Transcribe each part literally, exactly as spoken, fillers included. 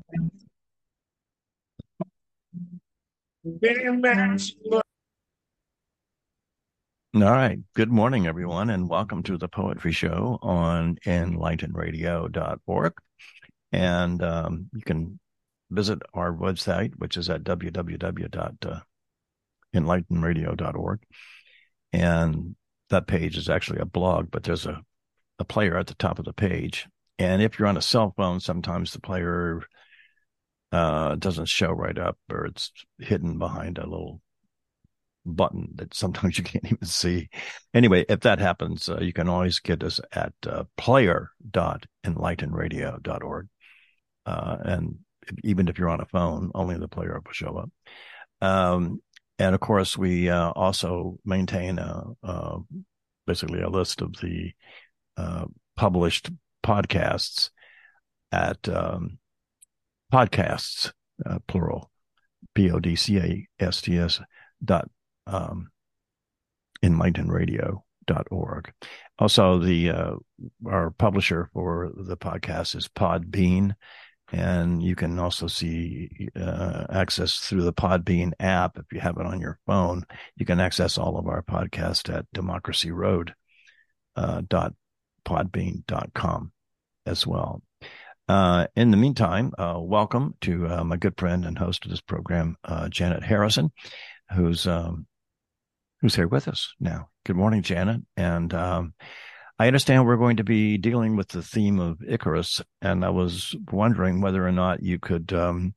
All right. Good morning, everyone, and welcome to the Poetry Show on enlighten radio dot org. And um, you can visit our website, which is at w w w dot enlighten radio dot org. And that page is actually a blog, but there's a, a player at the top of the page. And if you're on a cell phone, sometimes the player uh, doesn't show right up, or it's hidden behind a little button that sometimes you can't even see. Anyway, if that happens, uh, you can always get us at uh, player dot enlighten radio dot org. Uh, and even if you're on a phone, only the player will show up. Um, and of course, we uh, also maintain a, a, basically a list of the uh, published podcasts at um, podcasts, uh, plural, P O D C A S T S dot um, enlighten radio dot org. Also, the uh, our publisher for the podcast is Podbean, and you can also see uh, access through the Podbean app. If you have it on your phone, you can access all of our podcasts at democracy road dot podbean dot com as well. Uh, in the meantime, uh, welcome to uh, my good friend and host of this program, uh, Janet Harrison, who's um, who's here with us now. Good morning, Janet. And um, I understand we're going to be dealing with the theme of Icarus, and I was wondering whether or not you could, um,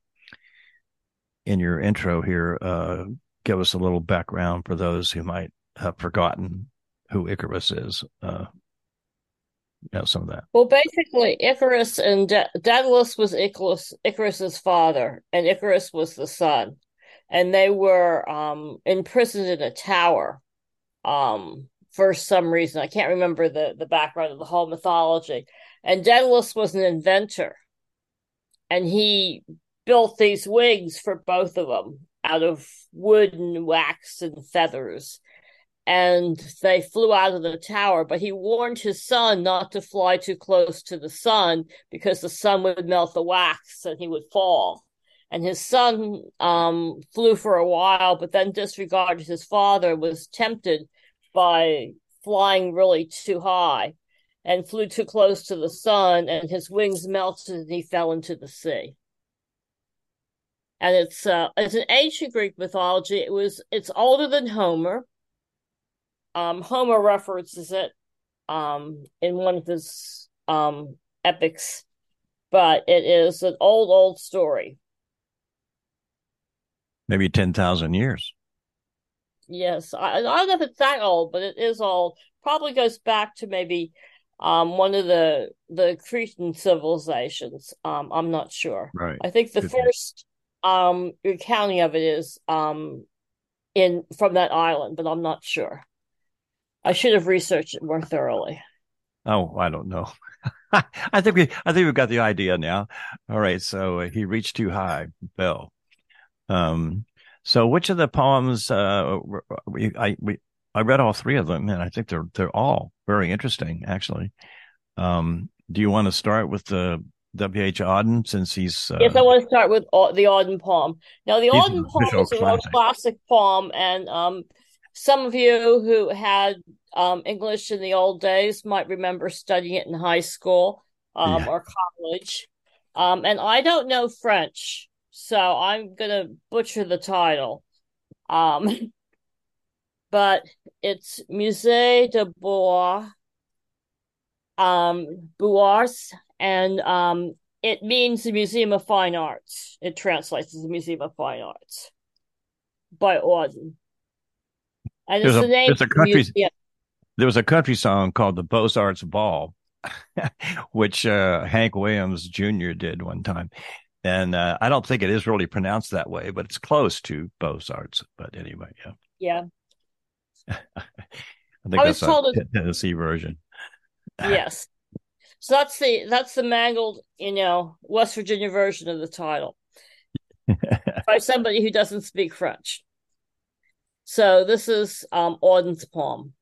in your intro here, uh, give us a little background for those who might have forgotten who Icarus is. Uh, you know, some of that. Well, basically, Icarus and De Daedalus was Icarus, Icarus's father, and Icarus was the son, and they were um, imprisoned in a tower um, for some reason. I can't remember the the background of the whole mythology. And Daedalus was an inventor, and he built these wings for both of them out of wood and wax and feathers, and they flew out of the tower. But he warned his son not to fly too close to the sun because the sun would melt the wax and he would fall. And his son um, flew for a while, but then disregarded his father, was tempted by flying really too high and flew too close to the sun, and his wings melted and he fell into the sea. And it's uh, it's an ancient Greek mythology. It was it's older than Homer. Um, Homer references it um, in one of his um, epics, but it is an old, old story. Maybe ten thousand years. Yes, I, I don't know if it's that old, but it is old. Probably goes back to maybe um, one of the the Cretan civilizations. Um, I'm not sure. Right. I think the Could be. first um, recounting of it is um, in from that island, but I'm not sure. I should have researched it more thoroughly. Oh, I don't know. I think we, I think we've got the idea now. All right. So uh, he reached too high, fell. Um, so which of the poems, uh, we, I, we, I read all three of them, and I think they're, they're all very interesting, actually. Um, do you want to start with the W H. Auden, since he's, Yes, uh, I want to start with au- the Auden poem. Now, the he's Auden an poem official is a real classic? classic poem, and um, some of you who had um, English in the old days might remember studying it in high school um, Yeah. or college. Um, and I don't know French, so I'm going to butcher the title. Um, but it's Musée de Bois, um, Bois, and um, it means the Museum of Fine Arts. It translates as the Museum of Fine Arts by Auden. And There's it's a, the name of there's a the country, museum. there was a country song called the Beaux Arts Ball, which, uh, Hank Williams Junior did one time. And uh, I don't think it is really pronounced that way, but it's close to Beaux Arts. But anyway, yeah, Yeah. I think I that's was a told it, Tennessee version. yes. So that's the that's the mangled, you know, West Virginia version of the title by somebody who doesn't speak French. So this is um Auden's poem.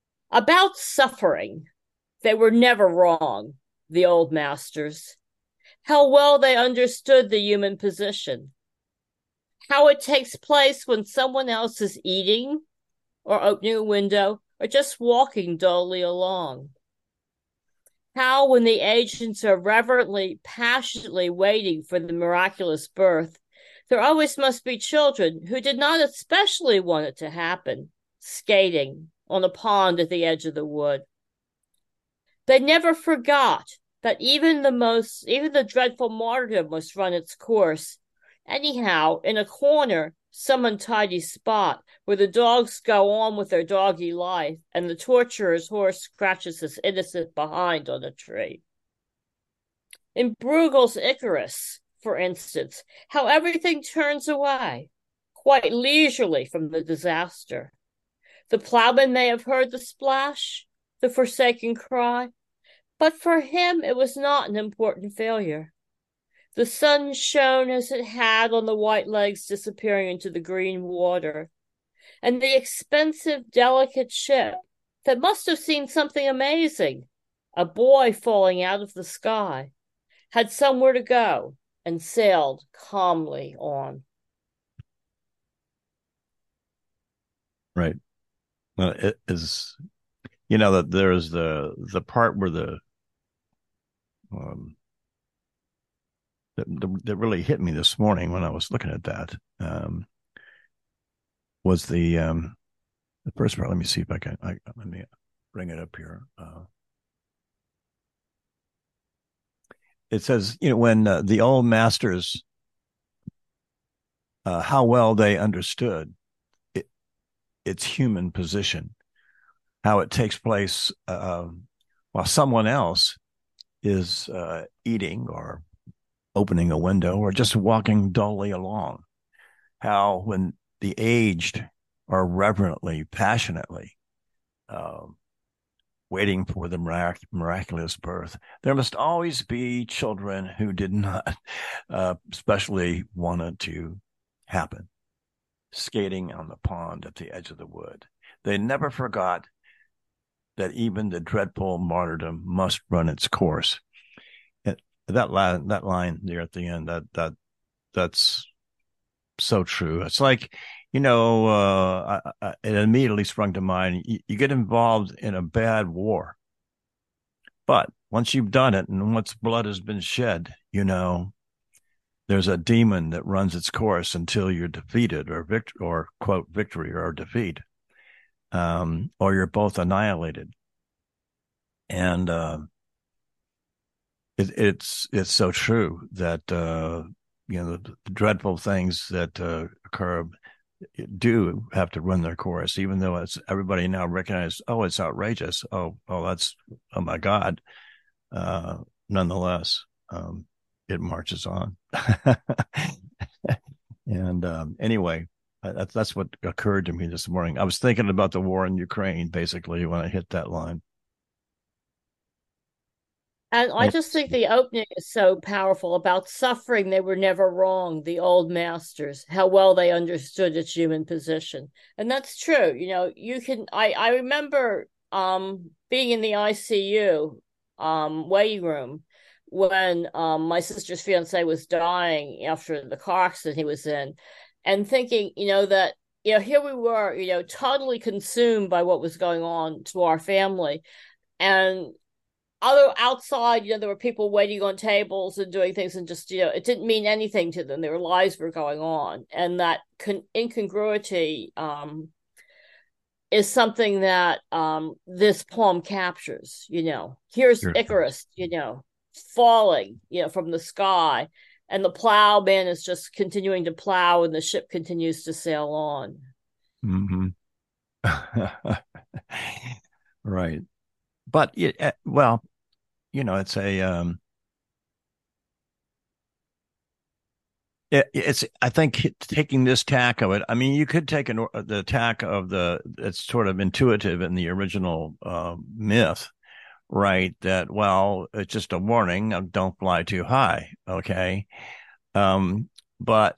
About suffering, they were never wrong, the old masters. how well they understood the human position, how it takes place when someone else is eating or opening a window or just walking dully along. How, when the agents are reverently, passionately waiting for the miraculous birth, there always must be children who did not especially want it to happen, skating on a pond at the edge of the wood. They never forgot that even the most, even the dreadful martyrdom must run its course. Anyhow, in a corner, some untidy spot where the dogs go on with their doggy life and the torturer's horse scratches his innocent behind on a tree. In Bruegel's Icarus, for instance, how everything turns away, quite leisurely from the disaster. The plowman may have heard the splash, the forsaken cry, but for him it was not an important failure. The sun shone as it had on the white legs disappearing into the green water, and the expensive, delicate ship that must have seen something amazing, a boy falling out of the sky, had somewhere to go and sailed calmly on. Right. Well, it is, you know, that there's the the part where the um that, that really hit me this morning when I was looking at that um was the um the first part. Let me see if I can I let me bring it up here. Uh it says, you know, when uh, the old masters, uh, how well they understood it, its human position, how it takes place uh, while someone else is uh, eating or opening a window or just walking dully along. How when the aged are reverently, passionately uh, waiting for the mirac- miraculous birth, there must always be children who did not uh, especially want it to happen, skating on the pond at the edge of the wood. They never forgot that even the dreadful martyrdom must run its course. And that line, that line there at the end, that that that's so true. It's like, you know, uh, I, I, it immediately sprung to mind. You, you get involved in a bad war, but once you've done it and once blood has been shed, you know, there's a demon that runs its course until you're defeated or vict- or quote victory or defeat, um, or you're both annihilated. And uh, it, it's it's so true that uh, you know the, the dreadful things that uh, occur do have to run their course, even though it's everybody now recognizes, oh, it's outrageous. Oh, oh, that's oh my God. Uh, nonetheless, um, it marches on. And um, anyway, that's that's what occurred to me this morning. I was thinking about the war in Ukraine basically when I hit that line. And I And just think the opening is so powerful about suffering. They were never wrong, the old masters, how well they understood its human position. And that's true. You know, you can, I, I remember um, being in the I C U um, waiting room when um, my sister's fiance was dying after the car accident he was in, and thinking, you know, that, you know, here we were, you know, totally consumed by what was going on to our family. And other outside, you know, there were people waiting on tables and doing things, and just, you know, it didn't mean anything to them. Their lives were going on, and that con- incongruity um, is something that um, this poem captures. You know, here's sure. Icarus, you know, falling, you know, from the sky, and the plowman is just continuing to plow, and the ship continues to sail on. Mm-hmm. Right. But it, uh, well, you know, it's a um, it, it's I think taking this tack of it. I mean, you could take an, the tack of the it's sort of intuitive in the original uh, myth, right? That well, it's just a warning of don't fly too high, okay? Um, but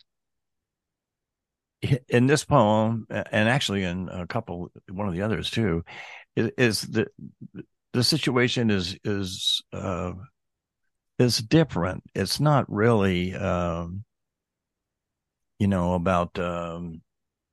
in this poem, and actually in a couple, one of the others too, is, is the the situation is is uh, is different. It's not really, um, you know, about, um,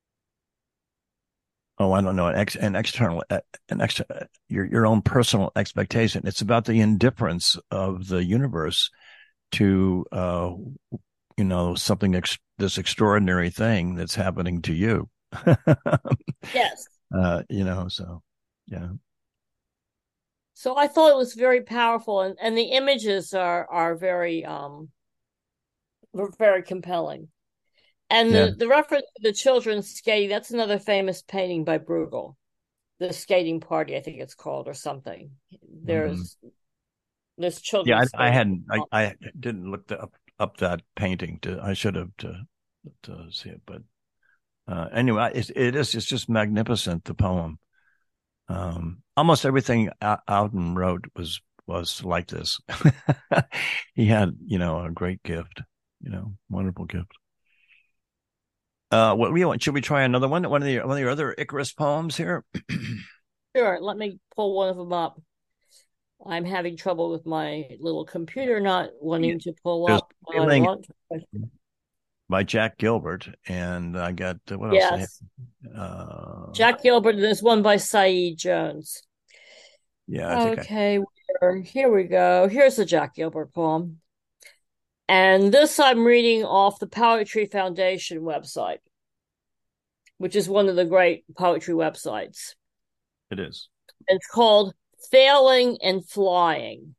oh, I don't know, an, ex, an external, an extra, your your own personal expectation. It's about the indifference of the universe to, uh, you know, something ex- this extraordinary thing that's happening to you. Yes. uh, you know, so yeah, So I thought it was very powerful, and, and the images are are very um were very compelling. And yeah. the, the reference to the children skating, that's another famous painting by Bruegel. The Skating Party, I think it's called, or something. Mm-hmm. There's there's children Yeah, I, I skating. hadn't, I, I didn't look the, up up that painting. To, I should have to to see it, but uh, anyway, it, it is. It's just magnificent. The poem. Um, almost everything Auden wrote was was like this. He had, you know, a great gift. You know, wonderful gift. Uh, what we want? Should we try another one? One of the one of your other Icarus poems here. Sure, let me pull one of them up. I'm having trouble with my little computer not wanting to pull There's up what I Feeling want. by Jack Gilbert, and I got uh, what else? I have? Yes, Uh, Jack Gilbert. There's one by Saeed Jones. yeah, I think I. Okay, here we go. Here's the Jack Gilbert poem. And this I'm reading off the Poetry Foundation website, which is one of the great poetry websites. It is. It's called Failing and Flying.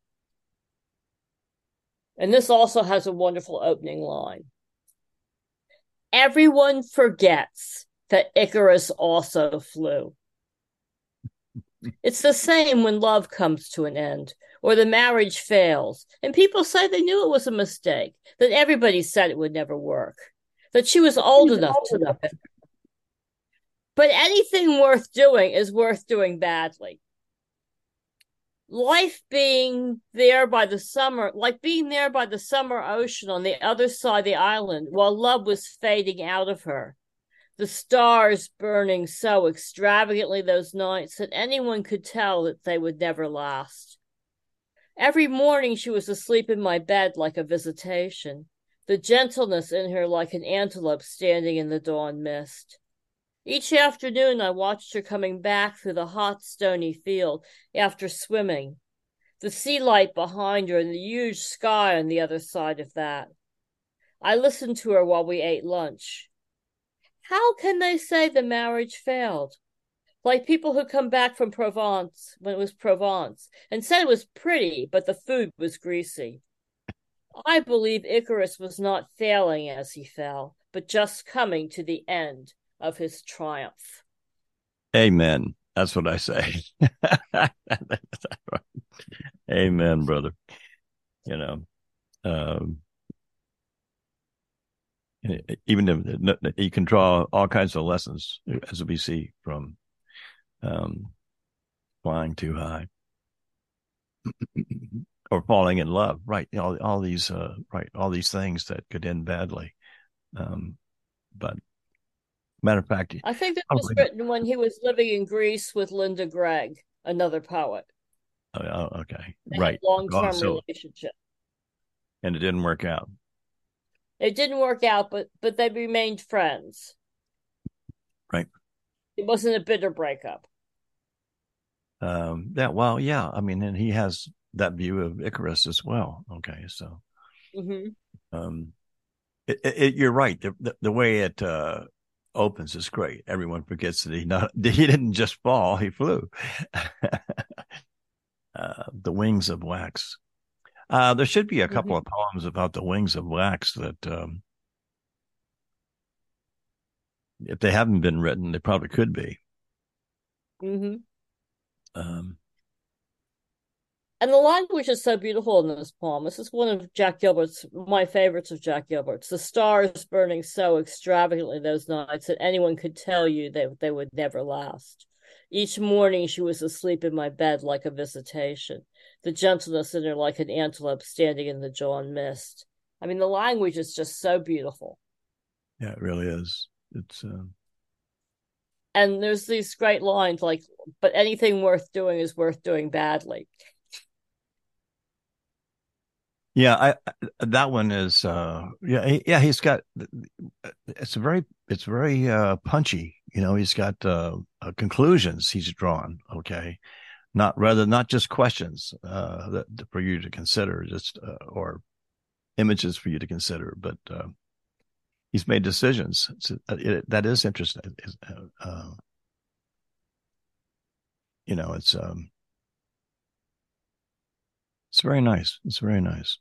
And this also has a wonderful opening line. Everyone forgets that Icarus also flew. It's the same when love comes to an end or the marriage fails, and people say they knew it was a mistake, that everybody said it would never work, that she was He old was enough old to enough. know. But anything worth doing is worth doing badly. Life being there by the summer, like being there by the summer ocean on the other side of the island while love was fading out of her. The stars burning so extravagantly those nights that anyone could tell that they would never last. Every morning she was asleep in my bed like a visitation, the gentleness in her like an antelope standing in the dawn mist. Each afternoon I watched her coming back through the hot, stony field after swimming, the sea light behind her and the huge sky on the other side of that. I listened to her while we ate lunch. How can they say the marriage failed? Like people who come back from Provence when it was Provence and said it was pretty, but the food was greasy. I believe Icarus was not failing as he fell, but just coming to the end of his triumph. Amen. That's what I say. Amen, brother. You know, um, even if you can draw all kinds of lessons, as we see from um, flying too high or falling in love, right? All all these, uh, right? All these things that could end badly. Um, but matter of fact, I think this was probably. written when he was living in Greece with Linda Gregg, another poet. Oh, oh, okay, They had right. a long Oh, term so relationship. and it didn't work out. It didn't work out, but but they remained friends. Right. It wasn't a bitter breakup. Um, yeah. Well, yeah. I mean, and he has that view of Icarus as well. Okay. So, Mm-hmm. um, it, it, you're right. The, the, the way it, uh, opens is great. Everyone forgets that he not, he didn't just fall. He flew, uh, the wings of wax. Uh, there should be a couple Mm-hmm. of poems about the wings of wax that, um, if they haven't been written, they probably could be. Mm-hmm. Um, And the language is so beautiful in this poem. This is one of Jack Gilbert's, my favorites of Jack Gilbert's. The stars burning so extravagantly those nights that anyone could tell you that they would never last. Each morning she was asleep in my bed like a visitation, the gentleness in her like an antelope standing in the dawn mist. I mean, the language is just so beautiful. yeah, it really is. It's, uh, And there's these great lines like, but anything worth doing is worth doing badly. Yeah, I, I that one is uh yeah, he, yeah, he's got it's a very it's very uh punchy, you know, he's got uh, uh conclusions he's drawn, okay? Not rather not just questions uh that for you to consider just uh, or images for you to consider, but uh he's made decisions. It's, it, that is interesting. Uh, uh, you know, it's um it's very nice. It's very nice.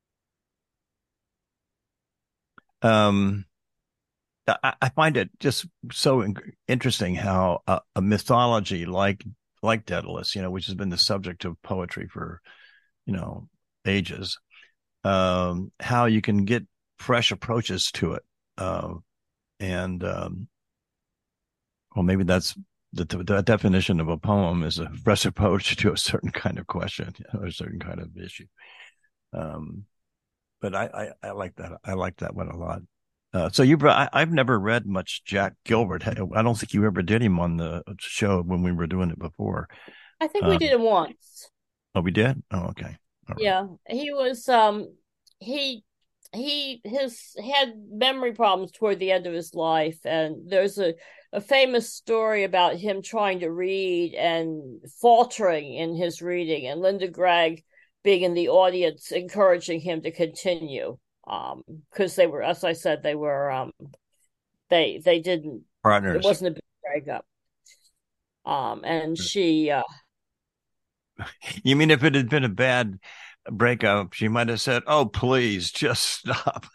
Um I, I find it just so in- interesting how a, a mythology like like Daedalus, you know, which has been the subject of poetry for you know ages, um, how you can get fresh approaches to it, uh, and um, well, maybe that's the, the definition of a poem is a fresh approach to a certain kind of question or a certain kind of issue. Um, but I, I, I like that. I like that one a lot. Uh, so you, I, I've never read much Jack Gilbert. I don't think you ever did him on the show when we were doing it before. I think we Um, did it once. oh, we did. Oh, okay. All right. Yeah, he was um he he his had memory problems toward the end of his life, and there's a a famous story about him trying to read and faltering in his reading, and Linda Gregg being in the audience encouraging him to continue. Um, because they were, as I said, they were um they they didn't it Partners. wasn't a big breakup. Um, and she uh You mean if it had been a bad breakup, she might have said, "Oh, please, just stop."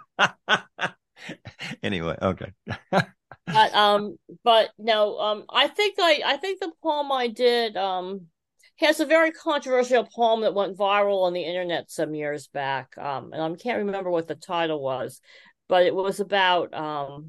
Anyway, okay. But um, but no, um, I think I I think the poem I did um has a very controversial poem that went viral on the internet some years back. Um, and I can't remember what the title was, but it was about um,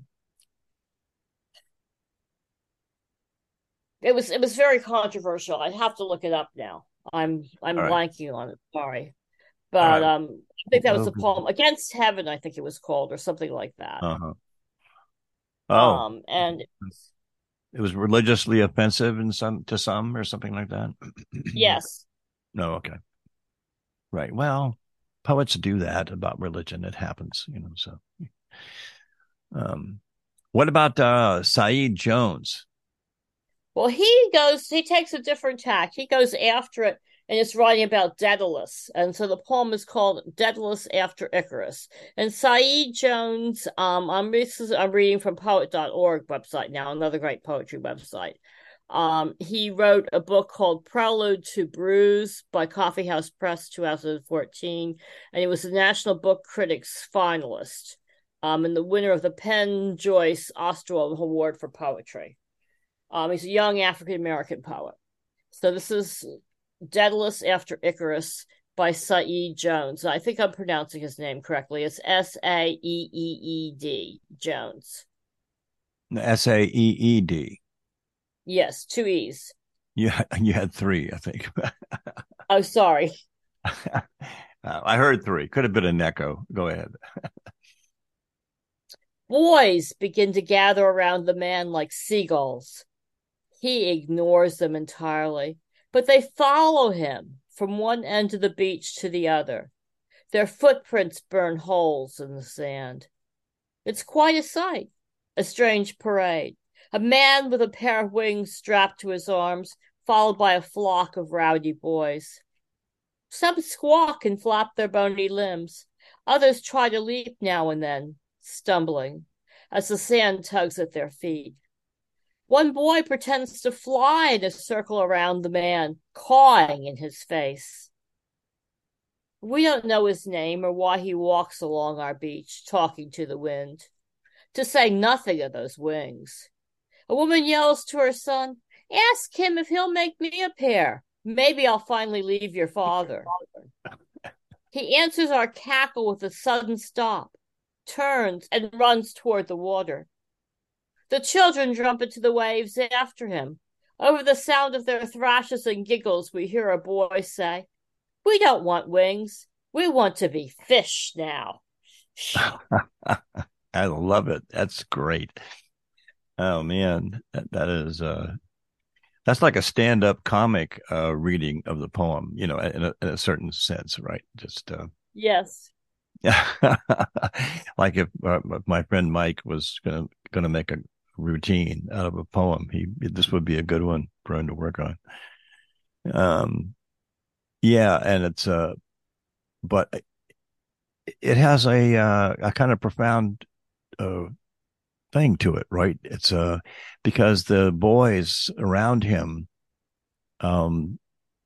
it was it was very controversial. I'd have to look it up now. I'm I'm All right. blanking on it. Sorry, All but right. um, I think that was Well, the poem Against Heaven. I think it was called or something like that. uh-huh. Oh, Um, and it was religiously offensive in some to some or something like that. yes. No, okay. Right. Well, poets do that about religion. It happens, you know. So, um, what about uh, Saeed Jones? Well, he goes, he takes a different tack. He goes after it and it's writing about Daedalus. And so the poem is called Daedalus After Icarus. And Saeed Jones, um, I'm, this is, I'm reading from poet dot org website now, another great poetry website. Um, he wrote a book called Prelude to Bruise by Coffeehouse Press twenty fourteen, and he was the National Book Critics finalist, um, and the winner of the Penn Joyce Ostrom Award for Poetry. Um, he's a young African American poet. So this is Daedalus After Icarus by Saeed Jones. I think I'm pronouncing his name correctly. It's S A E E E D Jones. S A E E D. Yes, two E's. You you had three, I think. Oh, sorry. uh, I heard three. Could have been an echo. Go ahead. Boys begin to gather around the man like seagulls. He ignores them entirely, but they follow him from one end of the beach to the other. Their footprints burn holes in the sand. It's quite a sight, a strange parade. A man with a pair of wings strapped to his arms, followed by a flock of rowdy boys. Some squawk and flap their bony limbs. Others try to leap now and then, stumbling, as the sand tugs at their feet. One boy pretends to fly in a circle around the man, cawing in his face. We don't know his name or why he walks along our beach, talking to the wind, to say nothing of those wings. A woman yells to her son, "Ask him if he'll make me a pair. Maybe I'll finally leave your father." He answers our cackle with a sudden stop, turns, and runs toward the water. The children jump into the waves after him. Over the sound of their thrashes and giggles, we hear a boy say, "We don't want wings. We want to be fish now." I love it. That's great. Oh man, that, that is uh that's like a stand-up comic uh reading of the poem, you know, in a, in a certain sense, right? Just uh Yes. Like if uh, my friend Mike was gonna gonna make a routine out of a poem, he this would be a good one for him to work on. Um, yeah, and it's uh, but it has a uh, a kind of profound uh, thing to it, right? It's uh because the boys around him, um,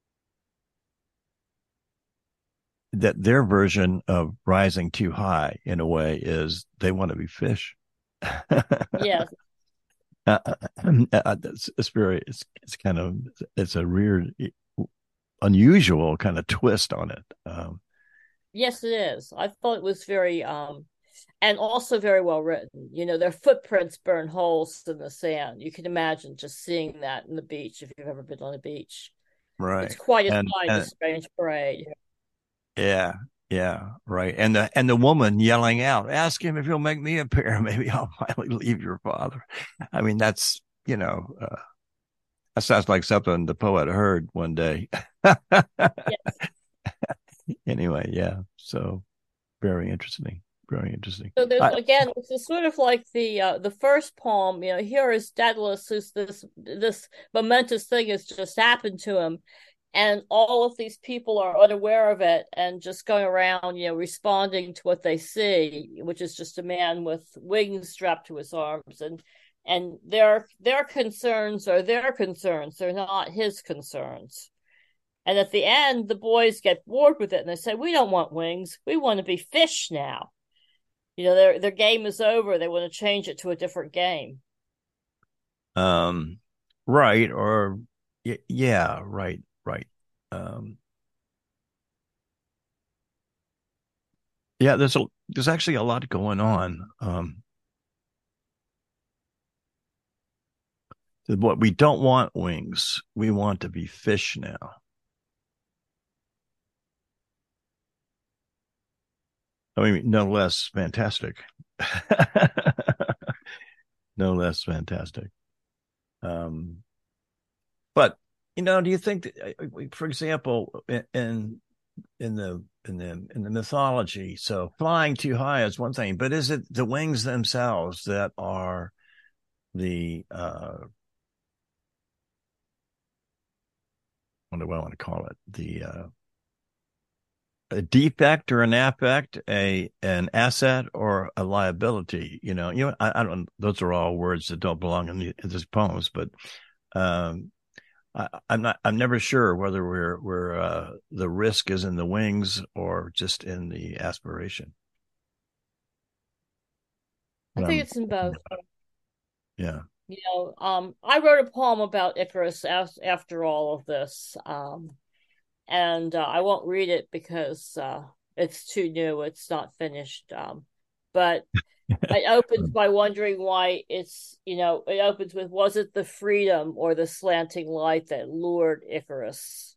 that their version of rising too high in a way is they want to be fish. Yes. Uh, uh, it's, it's very, it's, it's kind of, it's a weird, unusual kind of twist on it. Um, Yes, it is. I thought it was very um and also very well written. You know, their footprints burn holes in the sand. You can imagine just seeing that in the beach if you've ever been on a beach. It's right. quite a And, sight, a and strange parade. yeah, yeah, right. And the, and the woman yelling out, ask him if he'll make me a pair. Maybe I'll finally leave your father. I mean, that's, you know, uh, that sounds like something the poet heard one day. Yes. Anyway, yeah. So very interesting. Very interesting. So there's I, again, this is sort of like the uh, the first poem. You know, here is Daedalus, who's this this momentous thing has just happened to him, and all of these people are unaware of it and just going around, you know, responding to what they see, which is just a man with wings strapped to his arms, and and their their concerns are their concerns; they're not his concerns. And at the end, the boys get bored with it and they say, "We don't want wings; we want to be fish now." You know, their their game is over. They want to change it to a different game. um, right. Or, yeah, right, right. Um, yeah, there's a, there's actually a lot going on. Um, what we don't want wings. We want to be fish now. I mean, no less fantastic. No less fantastic. Um, but you know, do you think that, for example, in in the in the in the mythology, so flying too high is one thing, but is it the wings themselves that are the uh, what do I want to call it? The uh, a defect or an affect, a an asset or a liability. You know, you know, I, I don't. Those are all words that don't belong in, the, in these poems, but um, I, I'm not. I'm never sure whether we're we're uh, the risk is in the wings or just in the aspiration. I But think I'm, it's in both. yeah, You know, um, I wrote a poem about Icarus as, after all of this, um, and uh, I won't read it because uh, it's too new. It's not finished. Um, but it opens by wondering why it's, you know, it opens with, was it the freedom or the slanting light that lured Icarus?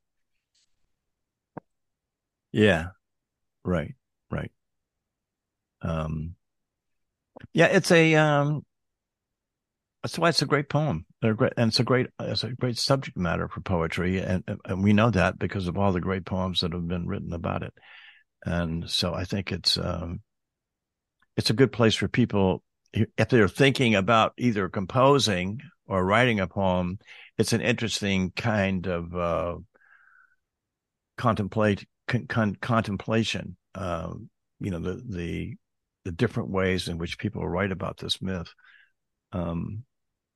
yeah, right, right. Um, yeah, it's a um, that's why it's a great poem. They're great, and it's a great, it's a great subject matter for poetry, and and we know that because of all the great poems that have been written about it. And so I think it's um, it's a good place for people if they're thinking about either composing or writing a poem. It's an interesting kind of uh, contemplate con, con, contemplation. Um, you know the the the different ways in which people write about this myth. Um,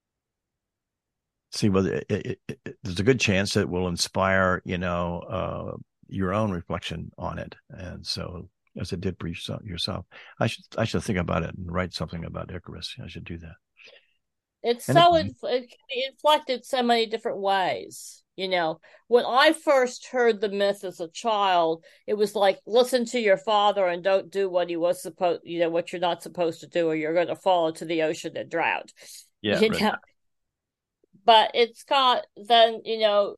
see whether it, it, it, there's a good chance that it will inspire, you know, uh, your own reflection on it. And so, as it did for yourself, I should I should think about it and write something about Icarus. I should do that. It's so Anyway, inf- it can be inflected so many different ways. You know, when I first heard the myth as a child, it was like, listen to your father and don't do what he was supposed, you know, what you're not supposed to do, or you're going to fall into the ocean and drown. yeah, You right. know, but it's got then, you know,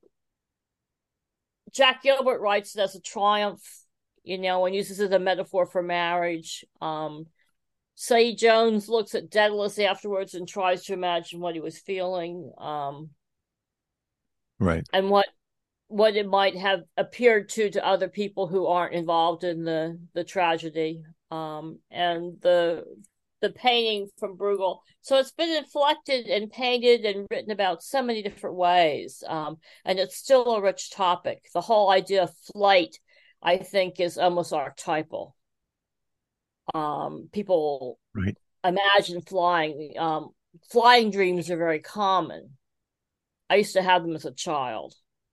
Jack Gilbert writes it as a triumph, you know, and uses it as a metaphor for marriage. Um, Say Jones looks at Daedalus afterwards and tries to imagine what he was feeling. Um, Right. and what what it might have appeared to to other people who aren't involved in the the tragedy. Um, and the the painting from Bruegel. So it's been inflected and painted and written about so many different ways. Um, and it's still a rich topic. The whole idea of flight, I think, is almost archetypal. Um, people Right. imagine flying. Um, flying dreams are very common. I used to have them as a child.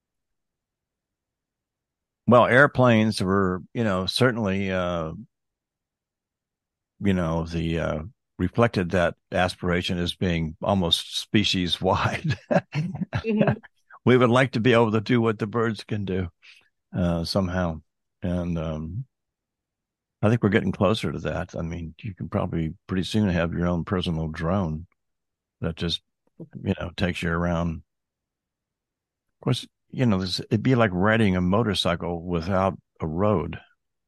Well, airplanes were, you know, certainly, uh, you know, the uh, reflected that aspiration as being almost species wide. Mm-hmm. We would like to be able to do what the birds can do uh, somehow. And um, I think we're getting closer to that. I mean, you can probably pretty soon have your own personal drone that just, you know, takes you around. Of course, you know, this, it'd be like riding a motorcycle without a road.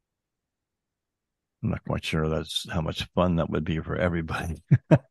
I'm not quite sure that's how much fun that would be for everybody.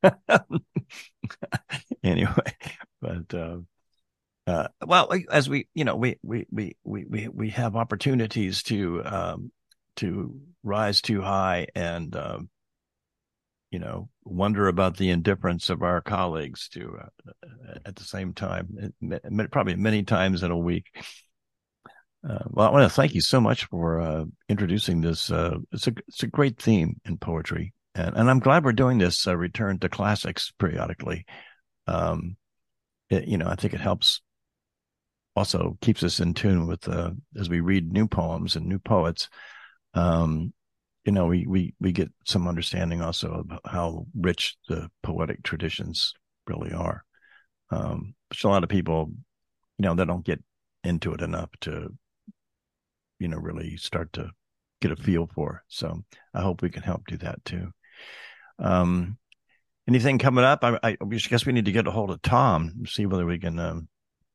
Anyway, but uh, uh, well, as we, you know, we we we we we we have opportunities to um, to rise too high and um, you know wonder about the indifference of our colleagues to uh, at the same time, probably many times in a week. Uh, well, I want to thank you so much for uh, introducing this. Uh, it's a it's a great theme in poetry, and and I'm glad we're doing this uh, return to classics periodically. Um, it, you know, I think it helps. Also keeps us in tune with uh, as we read new poems and new poets. Um, you know, we we we get some understanding also of how rich the poetic traditions really are. Um, which a lot of people, you know, they don't get into it enough to you know, really start to get a feel for. So I hope we can help do that too. Um, anything coming up? I, I guess we need to get a hold of Tom, see whether we can um,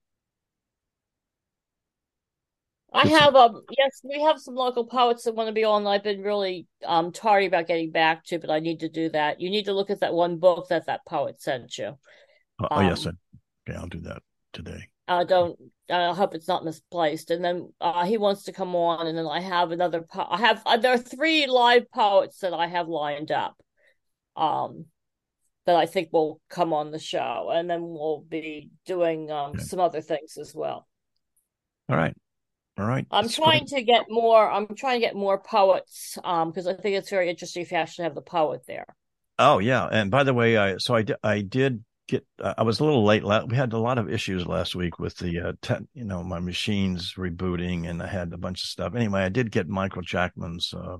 I get some. have um yes, we have some local poets that want to be on. I've been really um tardy about getting back to, but I need to do that. You need to look at that one book that that poet sent you. Oh, oh yes, I, Um, okay, I'll do that today. I don't. I hope it's not misplaced. And then uh, he wants to come on, and then I have another. Po- I have uh, there are three live poets that I have lined up. Um, that I think will come on the show, and then we'll be doing um Okay. some other things as well. All right, all right, I'm that's great. trying to get more. I'm trying to get more poets, um, because I think it's very interesting if you actually have the poet there. Oh yeah, and by the way, I so I did I did get uh, I was a little late. We had a lot of issues last week with the uh, te- you know my machines rebooting, and I had a bunch of stuff. Anyway, I did get Michael Jackman's uh,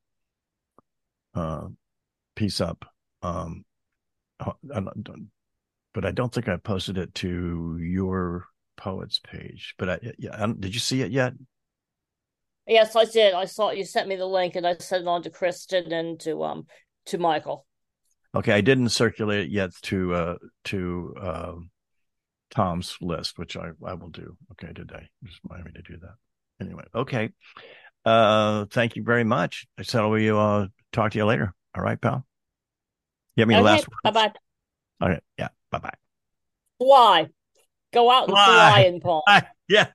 uh, piece up. Um, I don't, but I don't think I posted it to your poets page. But I, yeah, I did you see it yet? Yes, I did. I saw you sent me the link, and I sent it on to Kristen and to um to Michael. Okay, I didn't circulate it yet to uh to uh, Tom's list, which I I will do. Okay, today. Just remind me to do that. Anyway, okay. Uh, thank you very much. I said we uh talk to you later. All right, pal. You have any Okay, last bye words? bye. Okay, yeah. Bye bye. Fly. Go out and fly Fly. in Palm. Yeah.